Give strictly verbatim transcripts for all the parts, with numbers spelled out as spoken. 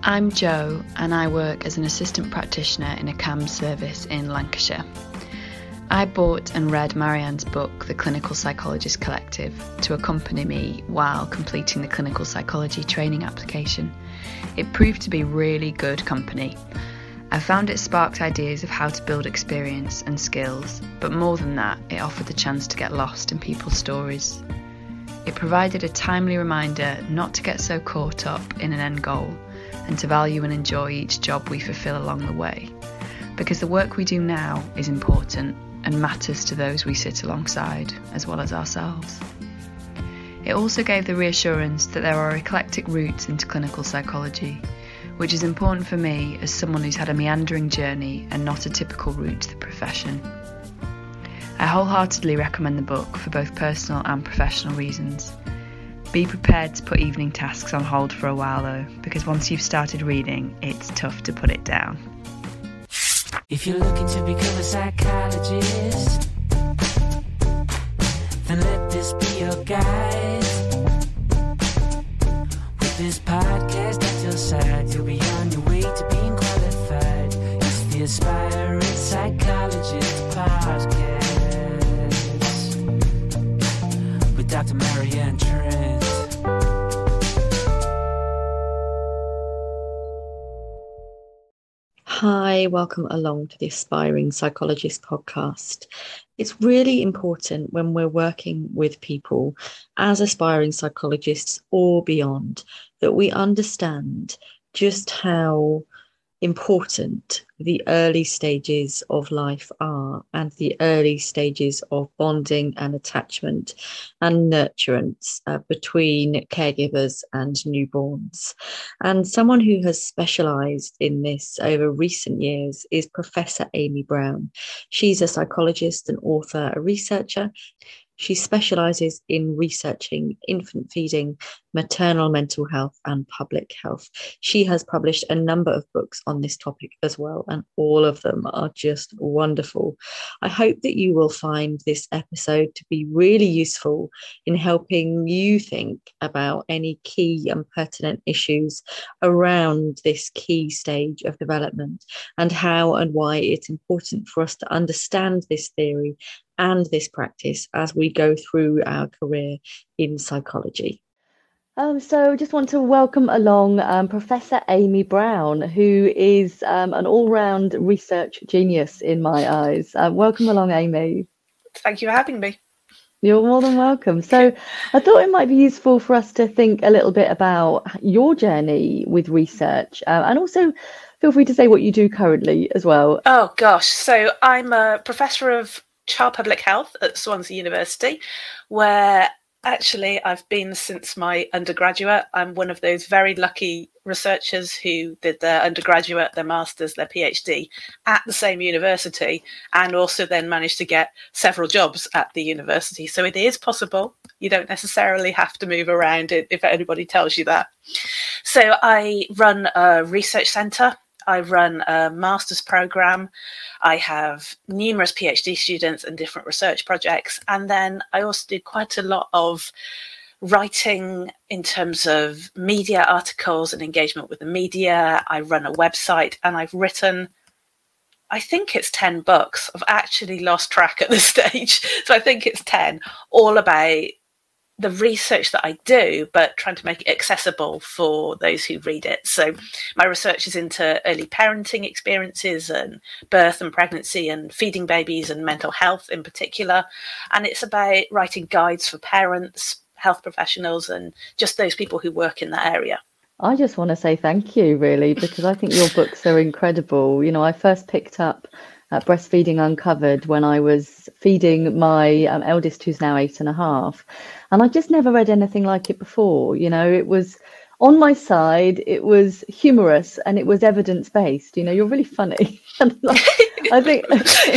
I'm Jo and I work as an assistant practitioner in a C A M S service in Lancashire. I bought and read Marianne's book, The Clinical Psychologist Collective, to accompany me while completing the clinical psychology training application. It proved to be really good company. I found it sparked ideas of how to build experience and skills, but more than that, it offered the chance to get lost in people's stories. It provided a timely reminder not to get so caught up in an end goal and to value and enjoy each job we fulfil along the way, because the work we do now is important and matters to those we sit alongside as well as ourselves. It also gave the reassurance that there are eclectic routes into clinical psychology, which is important for me as someone who's had a meandering journey and not a typical route to the profession. I wholeheartedly recommend the book for both personal and professional reasons. Be prepared to put evening tasks on hold for a while though, because once you've started reading, it's tough to put it down. If you're looking to become a psychologist, then let this be your guide. With this podcast at your side, you'll be on your way to being qualified. It's the Aspiring Psychologist Podcast with Doctor Marianne Trent. Hi, welcome along to the Aspiring Psychologist Podcast. It's really important when we're working with people as aspiring psychologists or beyond that we understand just how important the early stages of life are, and the early stages of bonding and attachment and nurturance uh, between caregivers and newborns. And someone who has specialised in this over recent years is Professor Amy Brown. She's a psychologist, an author, a researcher. She specialises in researching infant feeding, maternal mental health and public health. She has published a number of books on this topic as well, and all of them are just wonderful. I hope that you will find this episode to be really useful in helping you think about any key and pertinent issues around this key stage of development and how and why it's important for us to understand this theory and this practice as we go through our career in psychology. Um, so just want to welcome along um, Professor Amy Brown, who is um, an all-round research genius in my eyes. Uh, welcome along, Amy. Thank you for having me. You're more than welcome. So I thought it might be useful for us to think a little bit about your journey with research, uh, and also feel free to say what you do currently as well. Oh, gosh. So I'm a professor of child public health at Swansea University, where actually I've been since my undergraduate. I'm one of those very lucky researchers who did their undergraduate, their master's, their PhD at the same university, and also then managed to get several jobs at the university. So it is possible. You don't necessarily have to move around it if anybody tells you that. So I run a research centre. I run a master's programme. I have numerous PhD students and different research projects. And then I also do quite a lot of writing in terms of media articles and engagement with the media. I run a website and I've written, I think it's ten books. I've actually lost track at this stage. So I think it's ten, all about the research that I do, but trying to make it accessible for those who read it. So my research is into early parenting experiences and birth and pregnancy and feeding babies and mental health in particular. And it's about writing guides for parents, health professionals, and just those people who work in that area. I just want to say thank you, really, because I think your books are incredible. You know, I first picked up uh, Breastfeeding Uncovered when I was feeding my um, eldest, who's now eight and a half. And I just never read anything like it before. You know, it was on my side, it was humorous, and it was evidence-based. You know, you're really funny. And like, I think,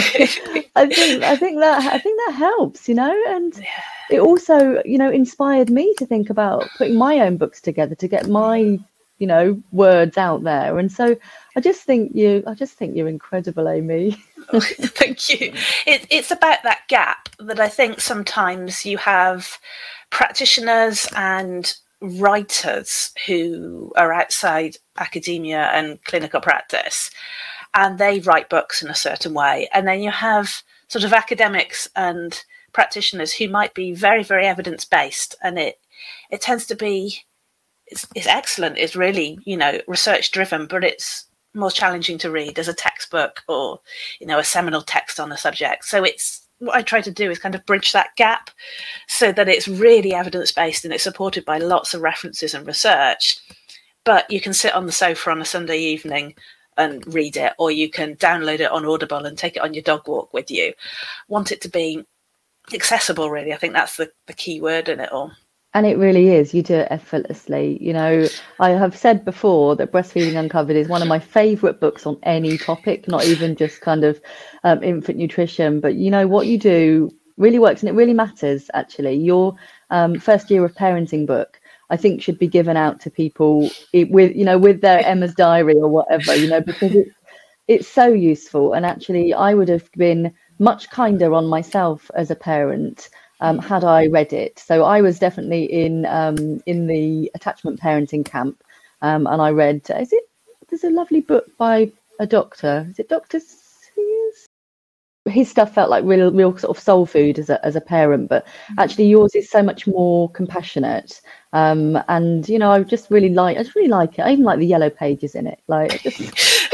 I think, I think that, I think that helps. You know, and it also, you know, inspired me to think about putting my own books together to get my, you know, words out there. And so I just think you, I just think you're incredible, Amy. Oh, thank you. It, it's about that gap that I think sometimes you have practitioners and writers who are outside academia and clinical practice, and they write books in a certain way. And then you have sort of academics and practitioners who might be very, very evidence-based, and it it tends to be, it's, it's excellent, it's really, you know, research-driven, but it's more challenging to read as a textbook or, you know, a seminal text on a subject. So it's, what I try to do is kind of bridge that gap so that it's really evidence-based and it's supported by lots of references and research, but you can sit on the sofa on a Sunday evening and read it, or you can download it on Audible and take it on your dog walk with you. Want it to be accessible, really. I think that's the, the key word in it all. And it really is. You do it effortlessly. You know, I have said before that Breastfeeding Uncovered is one of my favourite books on any topic, not even just kind of um, infant nutrition. But, you know, what you do really works, and it really matters, actually. Your um, first year of parenting book, I think, should be given out to people with, you know, with their Emma's diary or whatever, you know, because it, it's so useful. And actually, I would have been much kinder on myself as a parent Um, had I read it. So I was definitely in um, in the attachment parenting camp, um, and I read, is it, there's a lovely book by a doctor, is it Doctor Sears? His stuff felt like real, real sort of soul food as a, as a parent, but actually yours is so much more compassionate. Um, and, you know, I just really like, I just really like it. I even like the yellow pages in it. Like, I just,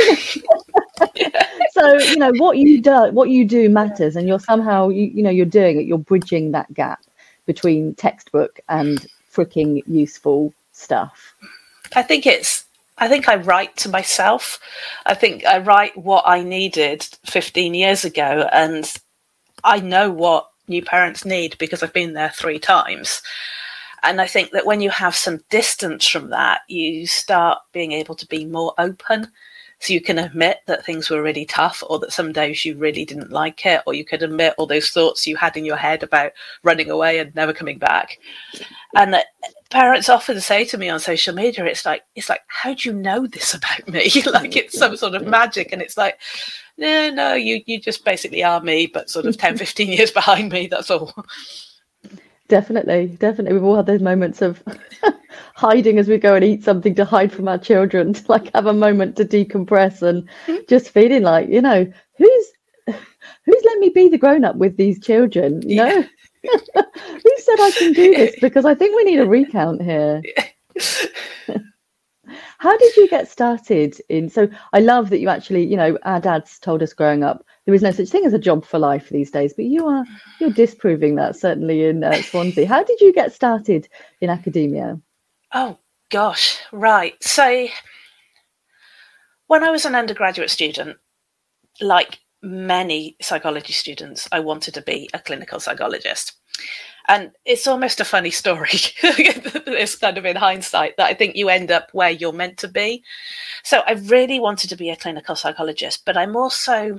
so, you know, what you do, what you do matters, and you're somehow, you, you know, you're doing it. You're bridging that gap between textbook and freaking useful stuff. I think it's, I think I write to myself. I think I write what I needed fifteen years ago, and I know what new parents need because I've been there three times. And I think that when you have some distance from that, you start being able to be more open. So you can admit that things were really tough, or that some days you really didn't like it, or you could admit all those thoughts you had in your head about running away and never coming back. And parents often say to me on social media, it's like, it's like, how do you know this about me? Like it's some sort of magic. And it's like, no, no, you, you just basically are me, but sort of ten, fifteen years behind me. That's all. Definitely, definitely. We've all had those moments of hiding as we go and eat something to hide from our children, to like have a moment to decompress and just feeling like, you know, who's who's let me be the grown up with these children, you know? Yeah. Who said I can do this? Because I think we need a recount here. How did you get started in? So I love that you actually, you know, our dads told us growing up there is no such thing as a job for life these days, but you are you're disproving that certainly in uh, Swansea. How did you get started in academia? Oh gosh, right. So when I was an undergraduate student, like many psychology students, I wanted to be a clinical psychologist. And it's almost a funny story. It's kind of in hindsight that I think you end up where you're meant to be. So I really wanted to be a clinical psychologist, but I'm also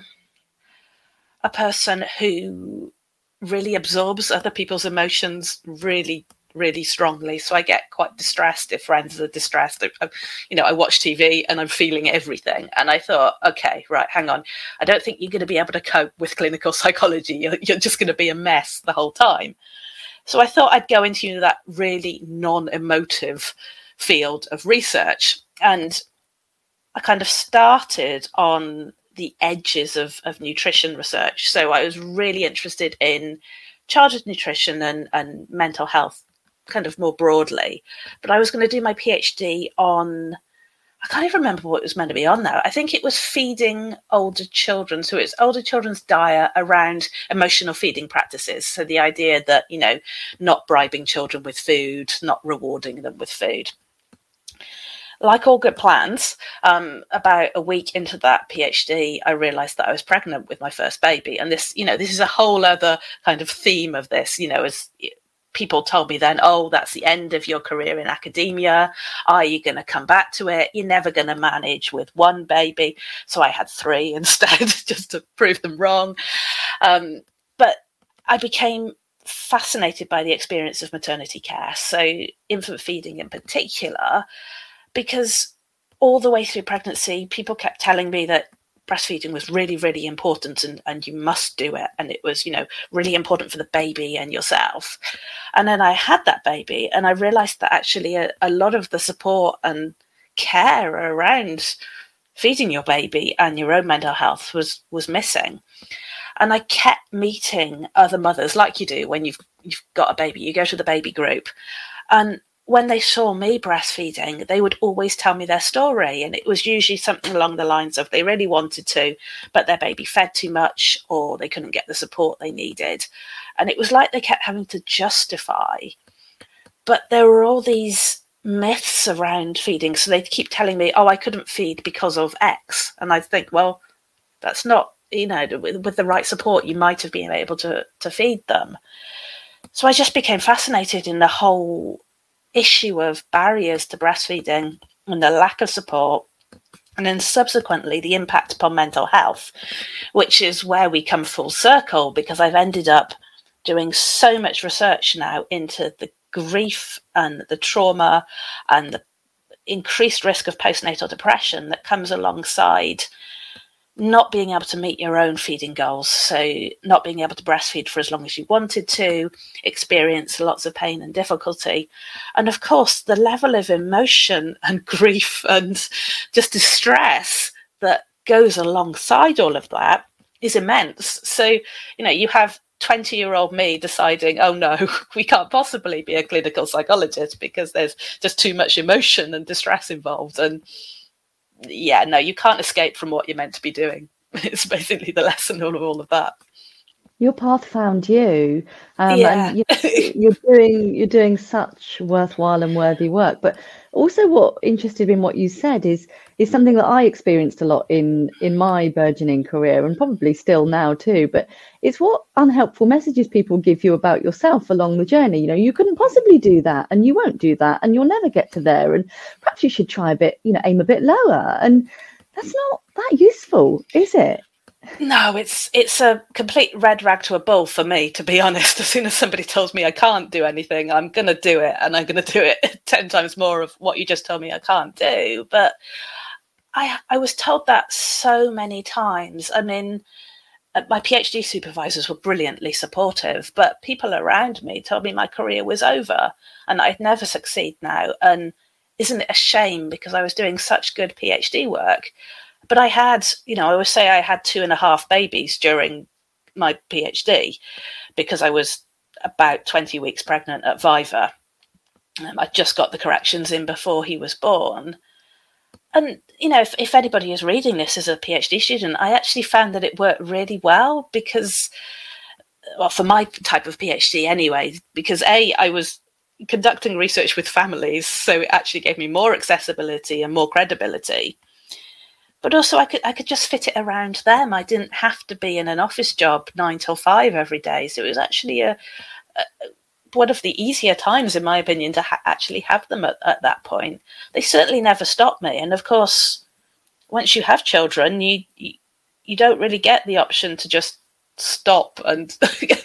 a person who really absorbs other people's emotions really, really strongly. So I get quite distressed if friends are distressed. You know, I watch T V and I'm feeling everything. And I thought, okay, right, hang on. I don't think you're going to be able to cope with clinical psychology. You're, you're just going to be a mess the whole time. So I thought I'd go into that really non-emotive field of research. And I kind of started on the edges of, of nutrition research. So I was really interested in childhood nutrition and, and mental health kind of more broadly. But I was going to do my PhD on, I can't even remember what it was meant to be on now. I think it was feeding older children. So it's older children's diet around emotional feeding practices. So the idea that, you know, not bribing children with food, not rewarding them with food. Like all good plans, um, about a week into that PhD, I realised that I was pregnant with my first baby. And this, you know, this is a whole other kind of theme of this, you know, as people told me then, oh, that's the end of your career in academia. Are you going to come back to it? You're never going to manage with one baby. So I had three instead, just to prove them wrong. Um, but I became fascinated by the experience of maternity care. So infant feeding in particular, because all the way through pregnancy, people kept telling me that breastfeeding was really, really important, and, and you must do it. And it was, you know, really important for the baby and yourself. And then I had that baby, and I realized that actually a, a lot of the support and care around feeding your baby and your own mental health was was missing. And I kept meeting other mothers, like you do when you've you've got a baby. You go to the baby group, and when they saw me breastfeeding, they would always tell me their story. And it was usually something along the lines of they really wanted to, but their baby fed too much, or they couldn't get the support they needed. And it was like they kept having to justify. But there were all these myths around feeding. So they'd keep telling me, oh, I couldn't feed because of X. And I'd think, well, that's not, you know, with, with the right support, you might have been able to, to feed them. So I just became fascinated in the whole issue of barriers to breastfeeding and the lack of support, and then subsequently the impact upon mental health, which is where we come full circle, because I've ended up doing so much research now into the grief and the trauma and the increased risk of postnatal depression that comes alongside not being able to meet your own feeding goals. So not being able to breastfeed for as long as you wanted to, experience lots of pain and difficulty. And of course, the level of emotion and grief and just distress that goes alongside all of that is immense. So, you know, you have twenty-year-old me deciding, oh no, we can't possibly be a clinical psychologist because there's just too much emotion and distress involved. And yeah, no, you can't escape from what you're meant to be doing. It's basically the lesson of all of that. Your path found you, um, yeah. and you, you're doing you're doing such worthwhile and worthy work. But also, what interested in what you said is is something that I experienced a lot in in my burgeoning career, and probably still now too. But it's what unhelpful messages people give you about yourself along the journey. You know, you couldn't possibly do that, and you won't do that, and you'll never get to there. And perhaps you should try a bit, you know, aim a bit lower. And that's not that useful, is it? No, it's it's a complete red rag to a bull for me, to be honest. As soon as somebody tells me I can't do anything, I'm going to do it, and I'm going to do it ten times more of what you just told me I can't do. But I I was told that so many times. I mean, my PhD supervisors were brilliantly supportive, but people around me told me my career was over and I'd never succeed now. And isn't it a shame, because I was doing such good PhD work? But I had, you know, I always say I had two and a half babies during my PhD because I was about twenty weeks pregnant at Viva. Um, I just got the corrections in before he was born. And, you know, if, if anybody is reading this as a PhD student, I actually found that it worked really well because, well, for my type of PhD anyway, because A, I was conducting research with families, so it actually gave me more accessibility and more credibility. But also I could I could just fit it around them. I didn't have to be in an office job nine till five every day. So it was actually a, a one of the easier times, in my opinion, to ha- actually have them at, at that point. They certainly never stopped me. And of course, once you have children, you you, you don't really get the option to just stop and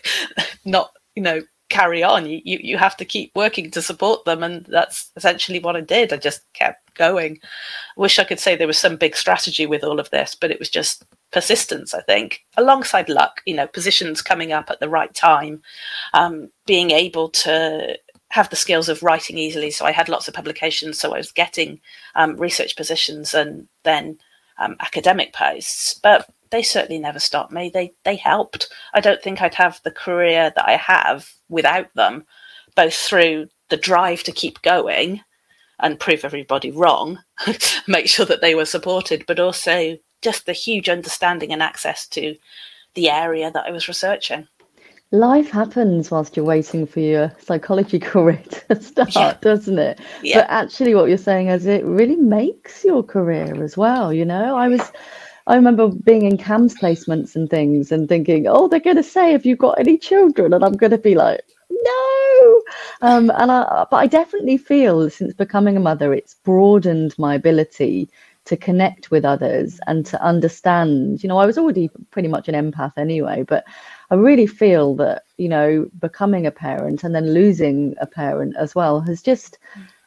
not, you know, carry on. You, you you have to keep working to support them, and that's essentially what I did. I just kept going. I wish I could say there was some big strategy with all of this, but it was just persistence, I think, alongside luck, you know, positions coming up at the right time, um, being able to have the skills of writing easily. So I had lots of publications, so I was getting um, research positions and then um, academic posts, but they certainly never stopped me. They they helped. I don't think I'd have the career that I have without them, both through the drive to keep going and prove everybody wrong, make sure that they were supported, but also just the huge understanding and access to the area that I was researching. Life happens whilst you're waiting for your psychology career to start, yeah. doesn't it? Yeah. But actually what you're saying is it really makes your career as well, you know? I was... I remember being in C A M S placements and things and thinking, oh, they're going to say, have you got any children? And I'm going to be like, no. Um, and I, but I definitely feel since becoming a mother, it's broadened my ability to connect with others and to understand. You know, I was already pretty much an empath anyway, but I really feel that, you know, becoming a parent and then losing a parent as well has just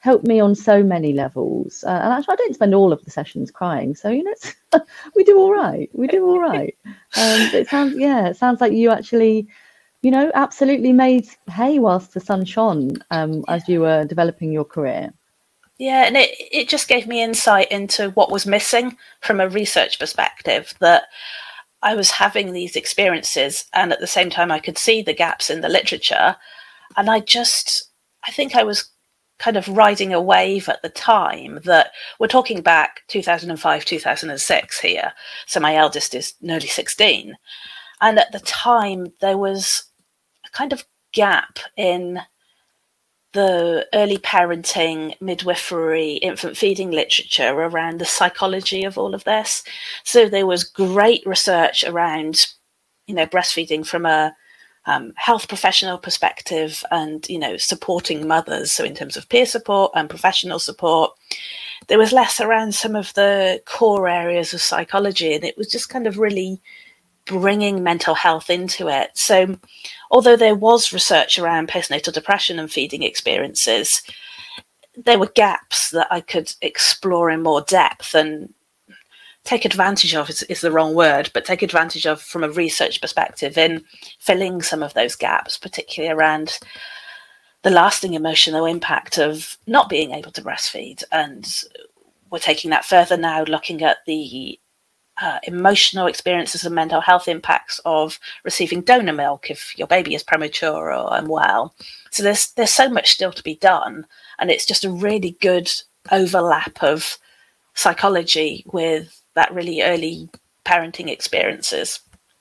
helped me on so many levels. Uh, and actually, I don't spend all of the sessions crying, so you know, it's, we do all right. We do all right. Um, but it sounds, yeah, it sounds like you actually, you know, absolutely made hay whilst the sun shone um, as you were developing your career. Yeah, and it, it just gave me insight into what was missing from a research perspective, that I was having these experiences and at the same time I could see the gaps in the literature. And I just, I think I was kind of riding a wave at the time that we're talking back two thousand five, two thousand six here. So my eldest is nearly sixteen. And at the time there was a kind of gap in the early parenting, midwifery, infant feeding literature around the psychology of all of this. So there was great research around, you know, breastfeeding from a um, health professional perspective and, you know, supporting mothers. So in terms of peer support and professional support, there was less around some of the core areas of psychology. And it was just kind of really bringing mental health into it. So although there was research around postnatal depression and feeding experiences, there were gaps that I could explore in more depth and take advantage of is, is the wrong word, but take advantage of from a research perspective in filling some of those gaps, particularly around the lasting emotional impact of not being able to breastfeed. And we're taking that further now, looking at the Uh, emotional experiences and mental health impacts of receiving donor milk if your baby is premature or unwell. So there's there's so much still to be done, and it's just a really good overlap of psychology with that really early parenting experiences.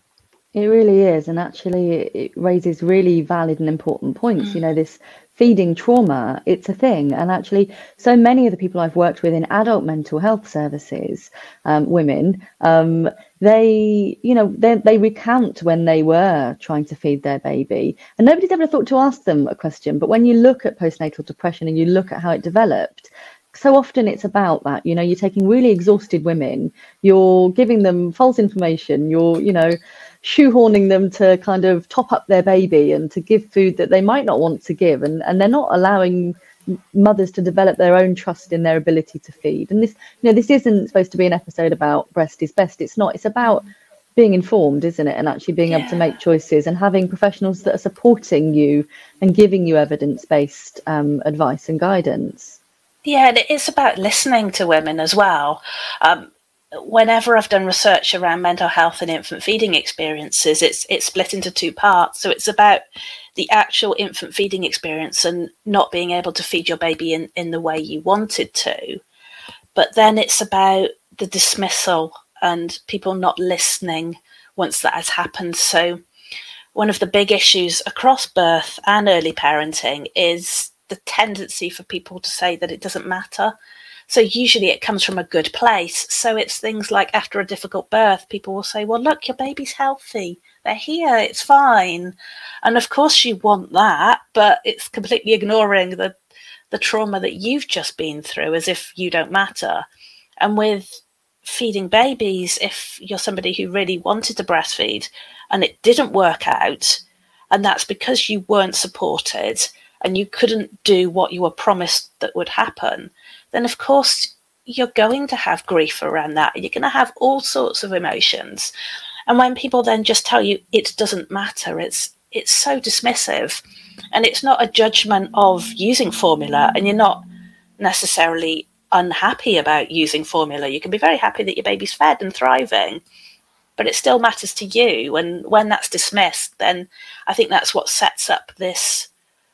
It really is, and actually it, it raises really valid and important points. Mm. You know, this feeding trauma, it's a thing. And actually, so many of the people I've worked with in adult mental health services, um, women, um, they, you know, they, they recount when they were trying to feed their baby. And nobody's ever thought to ask them a question. But when you look at postnatal depression and you look at how it developed, so often it's about that. You know, you're taking really exhausted women, you're giving them false information, you're, you know, shoehorning them to kind of top up their baby and to give food that they might not want to give, and and they're not allowing mothers to develop their own trust in their ability to feed. And this, you know, this isn't supposed to be an episode about breast is best. It's not. It's about being informed, isn't it? And actually being yeah. able to make choices and having professionals that are supporting you and giving you evidence-based um, advice and guidance. Yeah, and it's about listening to women as well. Um, whenever I've done research around mental health and infant feeding experiences, it's it's split into two parts. So it's about the actual infant feeding experience and not being able to feed your baby in, in the way you wanted to. But then it's about the dismissal and people not listening once that has happened. So one of the big issues across birth and early parenting is the tendency for people to say that it doesn't matter. So usually it comes from a good place. So it's things like after a difficult birth, people will say, well, look, your baby's healthy. They're here. It's fine. And of course you want that, but it's completely ignoring the, the trauma that you've just been through as if you don't matter. And with feeding babies, if you're somebody who really wanted to breastfeed and it didn't work out, and that's because you weren't supported and you couldn't do what you were promised that would happen, then of course you're going to have grief around that. You're going to have all sorts of emotions. And when people then just tell you it doesn't matter, it's it's so dismissive. And it's not a judgment of using formula, and you're not necessarily unhappy about using formula. You can be very happy that your baby's fed and thriving, but it still matters to you. And when that's dismissed, then I think that's what sets up this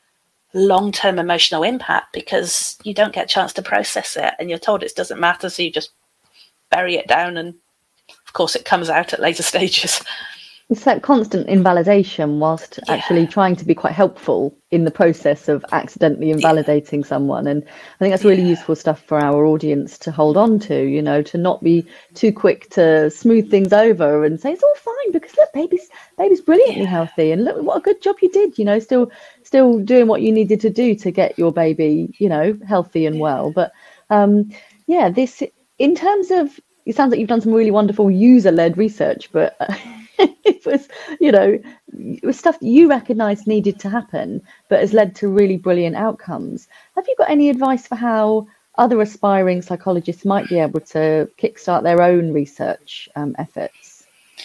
long-term emotional impact, because you don't get a chance to process it and you're told it doesn't matter, so you just bury it down, and of course it comes out at later stages. It's that constant invalidation whilst yeah. actually trying to be quite helpful in the process of accidentally invalidating yeah. someone. And I think that's really yeah. useful stuff for our audience to hold on to, you know, to not be too quick to smooth things over and say it's all fine because look, baby's baby's brilliantly yeah. healthy, and look what a good job you did, you know, still still doing what you needed to do to get your baby, you know, healthy and well. But um, yeah, this in terms of, it sounds like you've done some really wonderful user-led research, but uh, It was, you know, it was stuff that you recognised needed to happen, but has led to really brilliant outcomes. Have you got any advice for how other aspiring psychologists might be able to kickstart their own research um, efforts?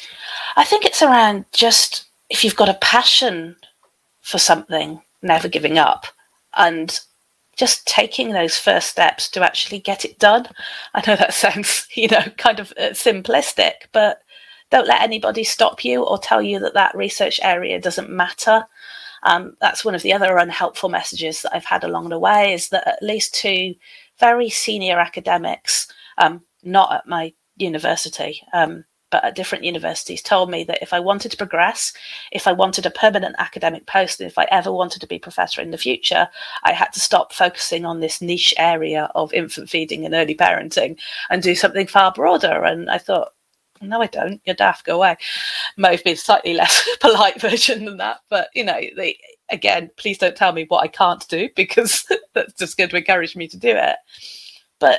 I think it's around just, if you've got a passion for something, never giving up, and just taking those first steps to actually get it done. I know that sounds, you know, kind of uh, simplistic, but don't let anybody stop you or tell you that that research area doesn't matter. Um, that's one of the other unhelpful messages that I've had along the way, is that at least two very senior academics, um, not at my university, um, but at different universities, told me that if I wanted to progress, if I wanted a permanent academic post, and if I ever wanted to be professor in the future, I had to stop focusing on this niche area of infant feeding and early parenting and do something far broader. And I thought, no, I don't. You're daft. Go away. Might have been a slightly less polite version than that. But, you know, they, again, please don't tell me what I can't do, because that's just going to encourage me to do it. But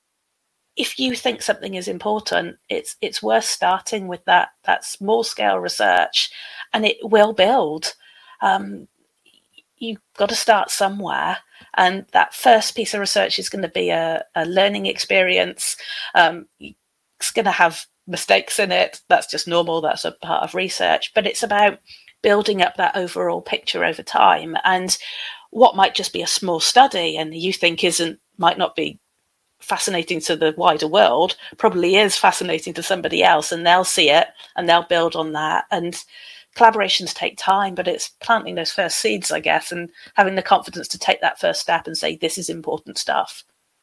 if you think something is important, it's it's worth starting with that that small scale research, and it will build. Um, you've got to start somewhere, and that first piece of research is going to be a, a learning experience. Um, it's going to have mistakes in it. That's just normal. That's a part of research. But it's about building up that overall picture over time. And what might just be a small study and you think isn't, might not be fascinating to the wider world, probably is fascinating to somebody else, and they'll see it and they'll build on that. And collaborations take time, but it's planting those first seeds, I guess, and having the confidence to take that first step and say, this is important stuff.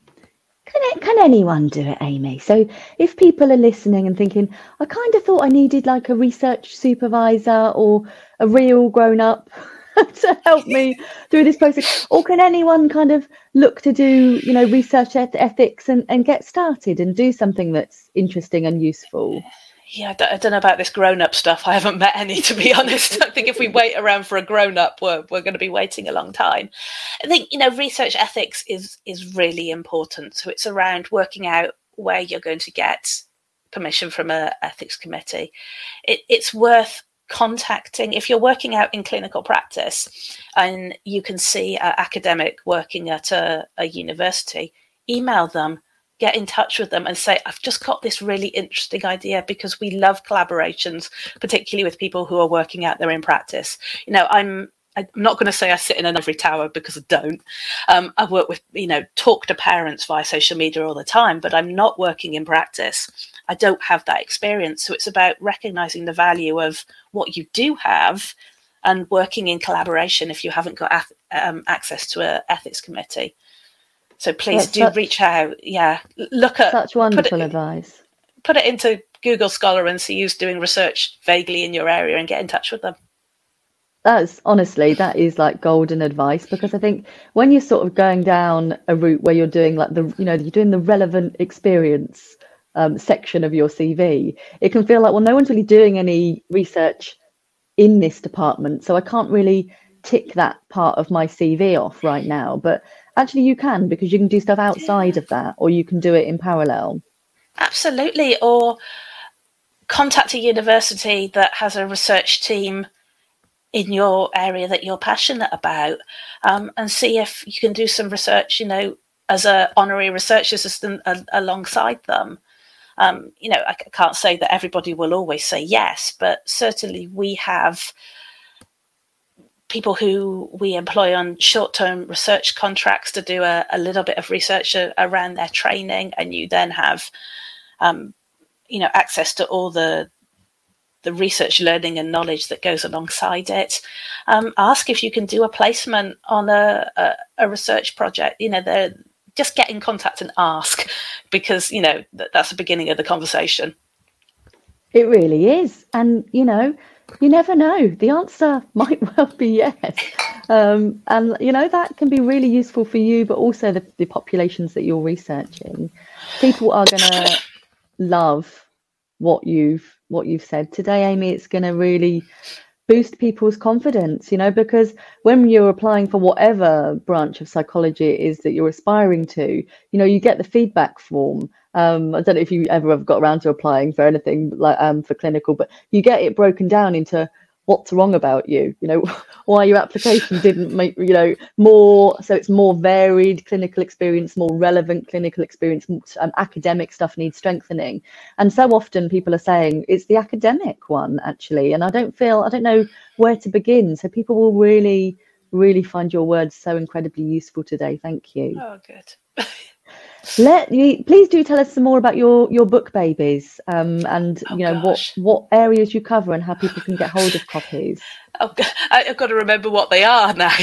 Can, it, can anyone do it, Amy? So if people are listening and thinking, I kind of thought I needed like a research supervisor or a real grown-up to help me through this process, or can anyone kind of look to do, you know, research eth- ethics and, and get started and do something that's interesting and useful? Yeah, I don't, I don't know about this grown-up stuff. I haven't met any, to be honest. I think if we wait around for a grown-up, we're, we're going to be waiting a long time. I think, you know, research ethics is is really important. So it's around working out where you're going to get permission from an ethics committee. It, it's worth contacting, if you're working out in clinical practice and you can see an academic working at a, a university, email them. Get in touch with them and say, I've just got this really interesting idea, because we love collaborations, particularly with people who are working out there in practice. You know, I'm I'm not going to say I sit in an ivory tower, because I don't. Um, I work with, you know, talk to parents via social media all the time, but I'm not working in practice. I don't have that experience. So it's about recognizing the value of what you do have and working in collaboration if you haven't got um, access to an ethics committee. So please That's do such, reach out. Yeah, look at such wonderful it, advice. Put it into Google Scholar and see who's doing research vaguely in your area and get in touch with them. That's honestly, that is like golden advice, because I think when you're sort of going down a route where you're doing like the, you know, you're doing the relevant experience um, section of your C V, it can feel like, well, no one's really doing any research in this department, so I can't really tick that part of my C V off right now. But actually you can, because you can do stuff outside of that, or you can do it in parallel. Absolutely. Or contact a university that has a research team in your area that you're passionate about, um, and see if you can do some research, you know, as an honorary research assistant a- alongside them. Um, you know, I c- can't say that everybody will always say yes, but certainly we have people who we employ on short-term research contracts to do a, a little bit of research a, around their training, and you then have, um, you know, access to all the the research learning and knowledge that goes alongside it. Um, ask if you can do a placement on a, a, a research project. You know, they're just get in contact and ask, because, you know, th- that's the beginning of the conversation. It really is. And, you know, you never know. The answer might well be yes. Um, and, you know, that can be really useful for you, but also the, the populations that you're researching. People are going to love what you've what you've said today, Amy. It's going to really boost people's confidence, you know, because when you're applying for whatever branch of psychology it is that you're aspiring to, you know, you get the feedback form. Um, I don't know if you ever have got around to applying for anything like um, for clinical, but you get it broken down into what's wrong about you, you know, why your application didn't make, you know, more, so it's more varied clinical experience, more relevant clinical experience, um, academic stuff needs strengthening. And so often people are saying it's the academic one, actually. And I don't feel, I don't know where to begin. So people will really, really find your words so incredibly useful today. Thank you. Oh, good. Let you please do tell us some more about your your book babies, um, and oh, you know gosh. what what areas you cover and how people can get hold of copies. Oh, I've got to remember what they are now.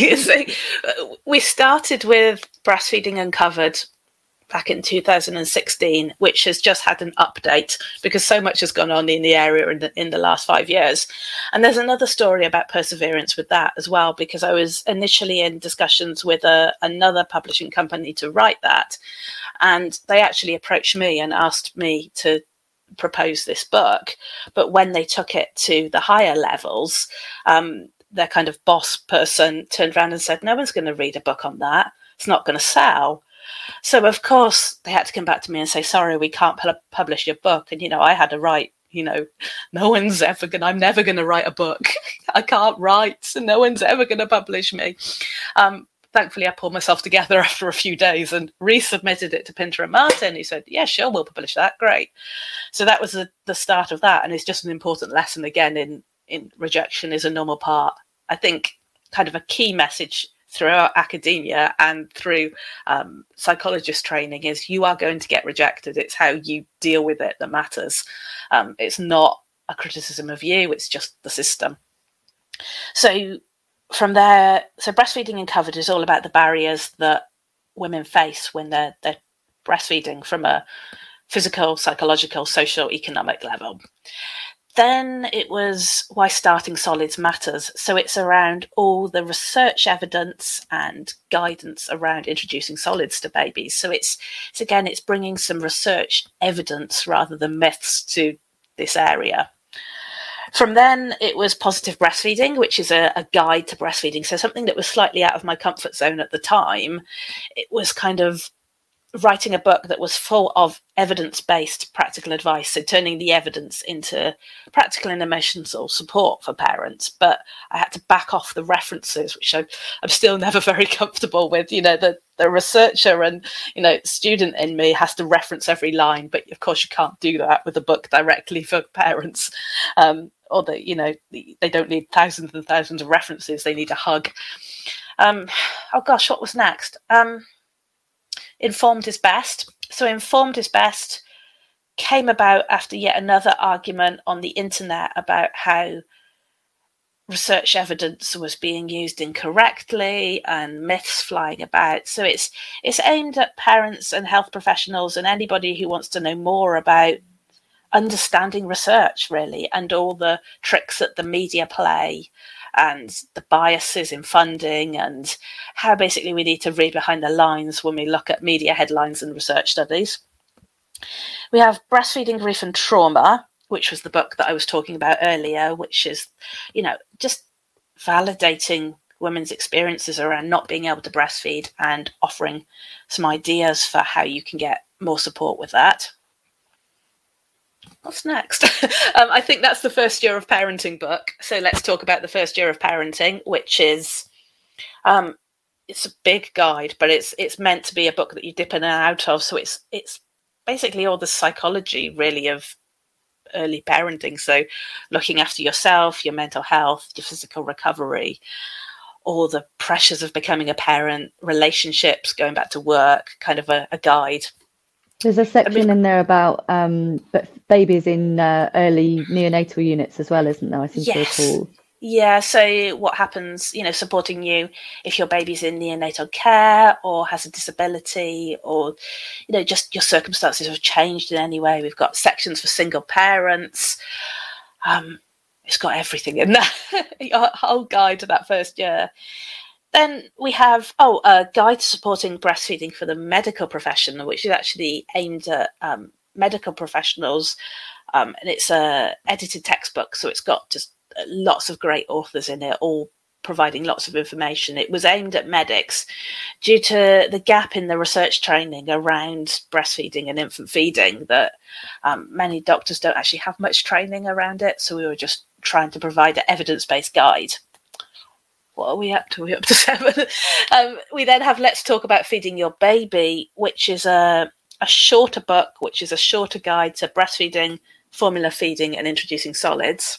We started with Breastfeeding Uncovered back in two thousand sixteen, which has just had an update because so much has gone on in the area in the, in the last five years. And there's another story about perseverance with that as well, because I was initially in discussions with a, another publishing company to write that. And they actually approached me and asked me to propose this book. But when they took it to the higher levels, um, their kind of boss person turned around and said, no one's going to read a book on that. It's not going to sell. So, of course, they had to come back to me and say, sorry, we can't pu- publish your book. And, you know, I had to write, you know, no one's ever going to, I'm never going to write a book. I can't write, so no one's ever going to publish me. Um, thankfully, I pulled myself together after a few days and resubmitted it to Pinter and Martin, who said, yeah, sure, we'll publish that. Great. So that was the, the start of that. And it's just an important lesson, again, in, in rejection is a normal part. I think kind of a key message throughout academia and through um, psychologist training is you are going to get rejected. It's how you deal with it that matters. Um, it's not a criticism of you, it's just the system. So from there, so Breastfeeding Uncovered is all about the barriers that women face when they're, they're breastfeeding from a physical, psychological, social, economic level. Then it was Why Starting Solids Matters. So it's around all the research evidence and guidance around introducing solids to babies. So it's, it's again, it's bringing some research evidence rather than myths to this area. From then it was Positive Breastfeeding, which is a, a guide to breastfeeding. So something that was slightly out of my comfort zone at the time. It was kind of writing a book that was full of evidence-based practical advice, so turning the evidence into practical and emotional support for parents. But I had to back off the references, which I, I'm still never very comfortable with. You know, the, the researcher and, you know, student in me has to reference every line, but of course you can't do that with a book directly for parents. Um, or that, you know, they don't need thousands and thousands of references, they need a hug. Um, oh gosh, what was next? Um, Informed is Best. So Informed is Best came about after yet another argument on the internet about how research evidence was being used incorrectly and myths flying about. So it's it's aimed at parents and health professionals and anybody who wants to know more about understanding research, really, and all the tricks that the media play and the biases in funding and how basically we need to read behind the lines when we look at media headlines and research studies. We have Breastfeeding, Grief and Trauma, which was the book that I was talking about earlier, which is, you know, just validating women's experiences around not being able to breastfeed and offering some ideas for how you can get more support with that. What's next? um, I think that's the first year of parenting book. So let's talk about the first year of parenting, which is, um, it's a big guide, but it's it's meant to be a book that you dip in and out of. So it's it's basically all the psychology, really, of early parenting. So looking after yourself, your mental health, your physical recovery, all the pressures of becoming a parent, relationships, going back to work, kind of a, a guide. There's a section in there about um, but babies in uh, early neonatal units as well, isn't there? I think yes. they're called. Yeah, so what happens, you know, supporting you if your baby's in neonatal care or has a disability or, you know, just your circumstances have changed in any way. We've got sections for single parents. Um, it's got everything in there, a whole guide to that first year. Then we have, oh, a guide to supporting breastfeeding for the medical profession, which is actually aimed at um, medical professionals. Um, and it's a edited textbook, so it's got just lots of great authors in it, all providing lots of information. It was aimed at medics due to the gap in the research training around breastfeeding and infant feeding, that um, many doctors don't actually have much training around it. So we were just trying to provide an evidence-based guide. What are we up to? We're up to seven. um, we then have Let's Talk About Feeding Your Baby, which is a, a shorter book, which is a shorter guide to breastfeeding, formula feeding and introducing solids.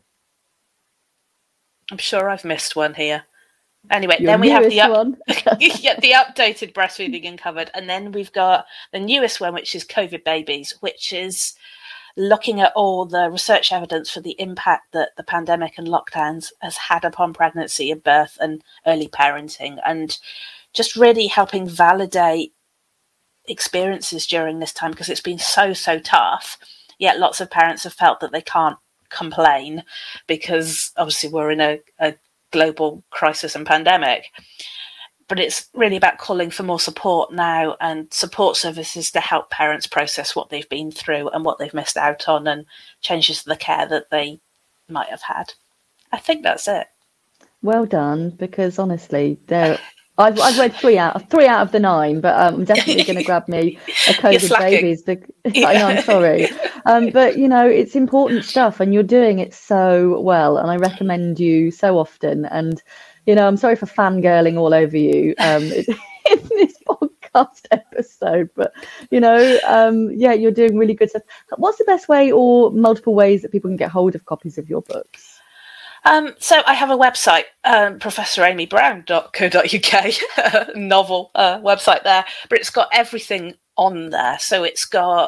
I'm sure I've missed one here. Anyway, Your then we have the up- one. yeah, the updated Breastfeeding Uncovered, and then we've got the newest one, which is COVID Babies, which is looking at all the research evidence for the impact that the pandemic and lockdowns has had upon pregnancy and birth and early parenting, and just really helping validate experiences during this time, because it's been so, so tough. Yet lots of parents have felt that they can't complain because obviously we're in a, a global crisis and pandemic. But it's really about calling for more support now, and support services to help parents process what they've been through and what they've missed out on, and changes to the care that they might have had. I think that's it. Well done, because honestly, there I've I've read three out of three out of the nine, but um, I'm definitely going to grab me a COVID Babies. Because, yeah. I know, I'm sorry, um, but you know, it's important stuff, and you're doing it so well, and I recommend you so often. And you know, I'm sorry for fangirling all over you um, in this podcast episode, but you know, um, yeah, you're doing really good stuff. What's the best way, or multiple ways, that people can get hold of copies of your books? Um, so I have a website, um, professor amy brown dot co dot uk, novel uh, website there, but it's got everything on there. So it's got,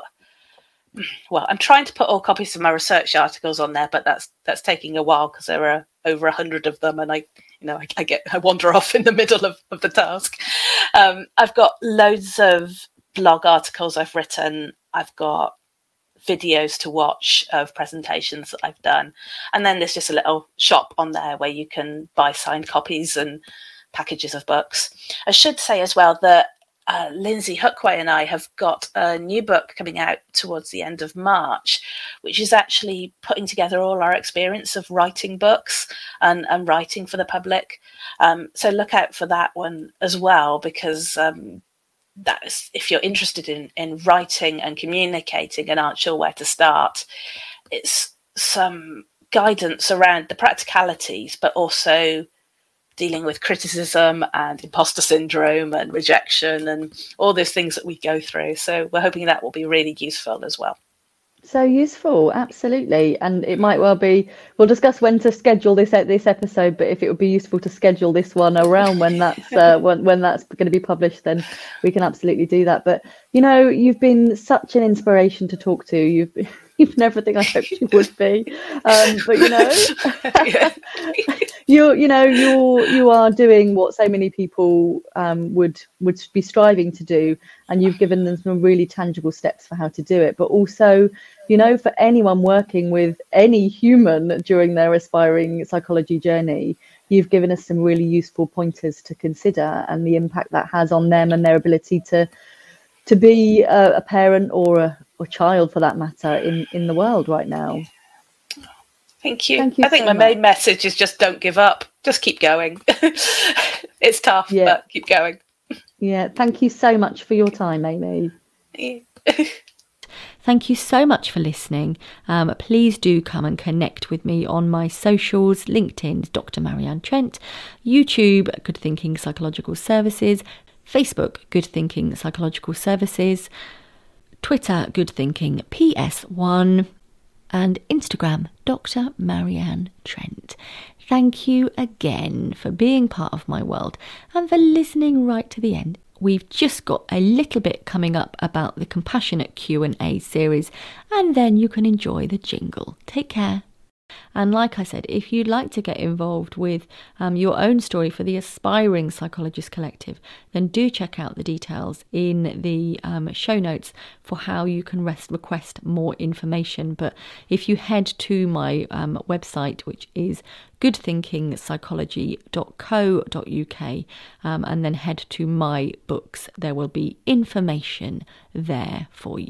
well, I'm trying to put all copies of my research articles on there, but that's that's taking a while because there are over a hundred of them, and I, you know, I, I get I wander off in the middle of, of the task. Um, I've got loads of blog articles I've written. I've got videos to watch of presentations that I've done, and then there's just a little shop on there where you can buy signed copies and packages of books. I should say as well that uh, Lindsay Hookway and I have got a new book coming out towards the end of March, which is actually putting together all our experience of writing books and, and writing for the public. Um, so look out for that one as well, because um, that's, if you're interested in, in writing and communicating and aren't sure where to start, it's some guidance around the practicalities, but also dealing with criticism and imposter syndrome and rejection and all those things that we go through. So we're hoping that will be really useful as well. So useful, absolutely. And it might well be, we'll discuss when to schedule this this episode, but if it would be useful to schedule this one around when that's uh, when, when that's going to be published, then we can absolutely do that. But you know, you've been such an inspiration to talk to. You've you've been everything I hoped you would be. Um, but you know, you you know you you are doing what so many people um, would would be striving to do, and you've given them some really tangible steps for how to do it. But also, you know, for anyone working with any human during their aspiring psychology journey, you've given us some really useful pointers to consider, and the impact that has on them and their ability to to be a, a parent or a or child, for that matter, in, in the world right now. Thank you. Thank you I think so my much. main message is just don't give up. Just keep going. It's tough, Yeah. but keep going. Yeah, thank you so much for your time, Amy. Thank you so much for listening. Um, please do come and connect with me on my socials: LinkedIn, Doctor Marianne Trent; YouTube, Good Thinking Psychological Services; Facebook, Good Thinking Psychological Services; Twitter, Good Thinking P S one; and Instagram, Doctor Marianne Trent. Thank you again for being part of my world and for listening right to the end. We've just got a little bit coming up about the Compassionate Q and A series, and then you can enjoy the jingle. Take care. And like I said, if you'd like to get involved with um, your own story for the Aspiring Psychologist Collective, then do check out the details in the um, show notes for how you can rest, request more information. But if you head to my um, website, which is good thinking psychology dot co dot uk, um, and then head to my books, there will be information there for you.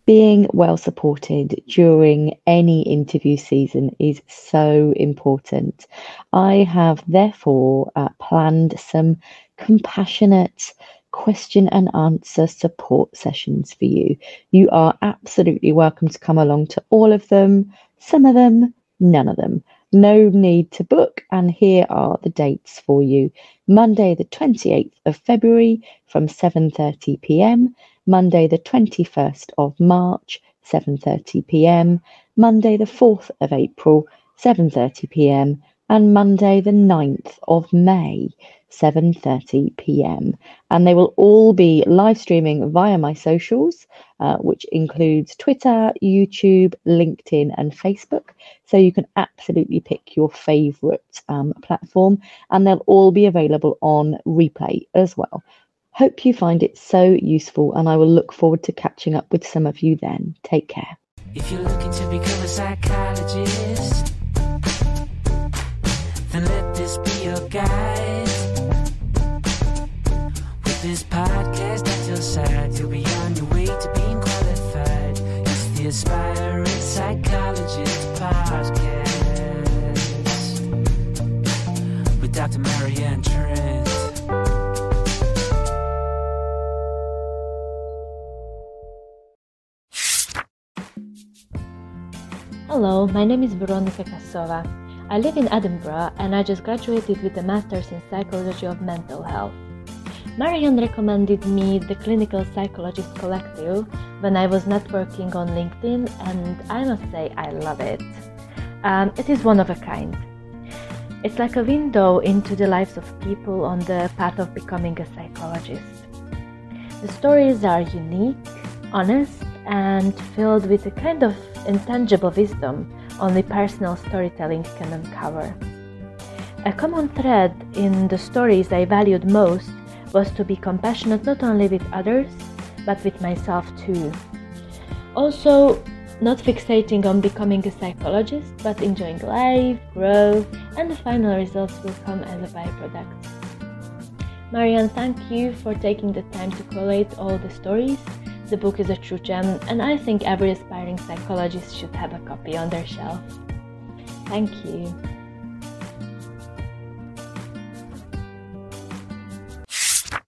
Being well supported during any interview season is so important. I have therefore uh, planned some compassionate question and answer support sessions for you. You are absolutely welcome to come along to all of them, some of them, none of them. No need to book, and here are the dates for you. Monday the twenty-eighth of February from seven thirty p m, Monday the twenty-first of March, seven thirty p m, Monday the fourth of April, seven thirty p m, and Monday the ninth of May, seven thirty p m. And they will all be live streaming via my socials, uh, which includes Twitter, YouTube, LinkedIn, and Facebook. So you can absolutely pick your favourite um, platform, and they'll all be available on replay as well. Hope you find it so useful, and I will look forward to catching up with some of you then. Take care. If you're looking to become a psychologist, then let this be your guide. With this podcast at your side, you'll be on your way to being qualified. It's the Aspiring Psychologist Podcast with Doctor Marianne Trent. Hello, my name is Veronica Kassova. I live in Edinburgh and I just graduated with a Master's in Psychology of Mental Health. Marianne recommended me the Clinical Psychologist Collective when I was networking on LinkedIn, and I must say I love it. Um, it is one of a kind. It's like a window into the lives of people on the path of becoming a psychologist. The stories are unique, honest, and filled with a kind of intangible wisdom only personal storytelling can uncover. A common thread in the stories I valued most was to be compassionate not only with others, but with myself too. Also, not fixating on becoming a psychologist, but enjoying life, growth, and the final results will come as a byproduct. Marianne, thank you for taking the time to collate all the stories. The book is a true gem, and I think every aspiring psychologist should have a copy on their shelf. Thank you.